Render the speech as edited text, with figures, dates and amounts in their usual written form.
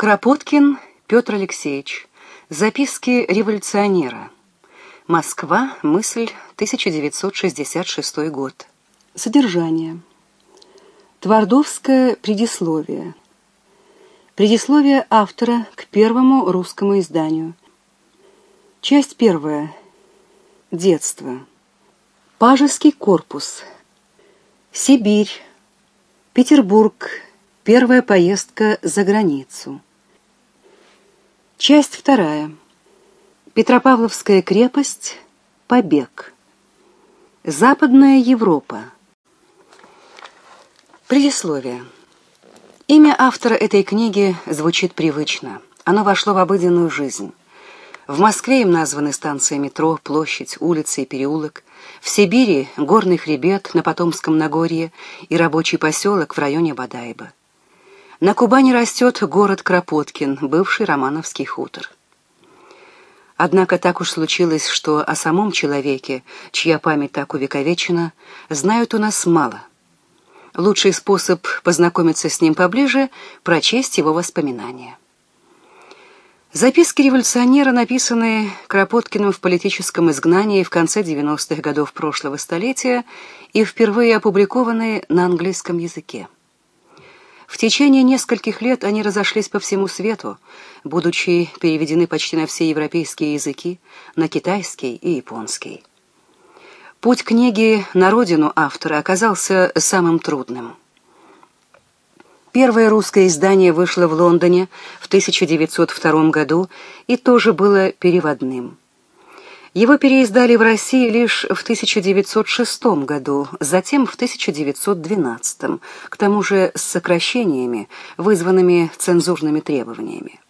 Кропоткин Петр Алексеевич. Записки революционера. Москва. Мысль. 1966 год. Содержание. Твардовское предисловие. Предисловие автора к первому русскому изданию. Часть первая. Детство. Пажеский корпус. Сибирь. Петербург. Первая поездка за границу. Часть вторая. Петропавловская крепость. Побег. Западная Европа. Предисловие. Имя автора этой книги звучит привычно. Оно вошло в обыденную жизнь. В Москве им названы станция метро, площадь, улица и переулок. В Сибири — горный хребет на Потомском Нагорье и рабочий поселок в районе Бодайбо. На Кубани растет город Кропоткин, бывший Романовский хутор. Однако так уж случилось, что о самом человеке, чья память так увековечена, знают у нас мало. Лучший способ познакомиться с ним поближе — прочесть его воспоминания. Записки революционера написаны Кропоткиным в политическом изгнании в конце 90-х годов прошлого столетия и впервые опубликованы на английском языке. В течение нескольких лет они разошлись по всему свету, будучи переведены почти на все европейские языки, на китайский и японский. Путь книги на родину автора оказался самым трудным. Первое русское издание вышло в Лондоне в 1902 году и тоже было переводным. Его переиздали в России лишь в 1906 году, затем в 1912, к тому же с сокращениями, вызванными цензурными требованиями.